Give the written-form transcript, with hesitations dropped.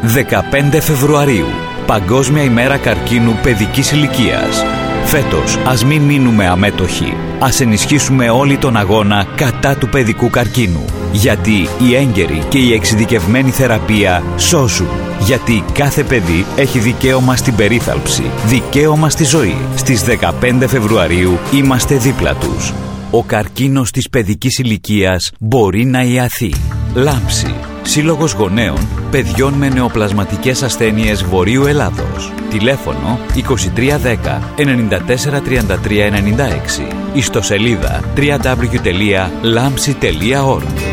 15 Φεβρουαρίου, Παγκόσμια ημέρα καρκίνου παιδικής ηλικίας. Φέτος, ας μην μείνουμε αμέτωχοι. Ας ενισχύσουμε όλοι τον αγώνα κατά του παιδικού καρκίνου. Γιατί η έγκαιρη και η εξειδικευμένη θεραπεία σώζουν. Γιατί κάθε παιδί έχει δικαίωμα στην περίθαλψη, δικαίωμα στη ζωή. Στις 15 Φεβρουαρίου είμαστε δίπλα τους. Ο καρκίνος της παιδικής ηλικίας μπορεί να ιαθεί. Λάμψη. Σύλλογος Γονέων Παιδιών με Νεοπλασματικές Ασθένειες Βορείου Ελλάδος. Τηλέφωνο 2310 94 33 96. Ιστοσελίδα www.lamsi.org.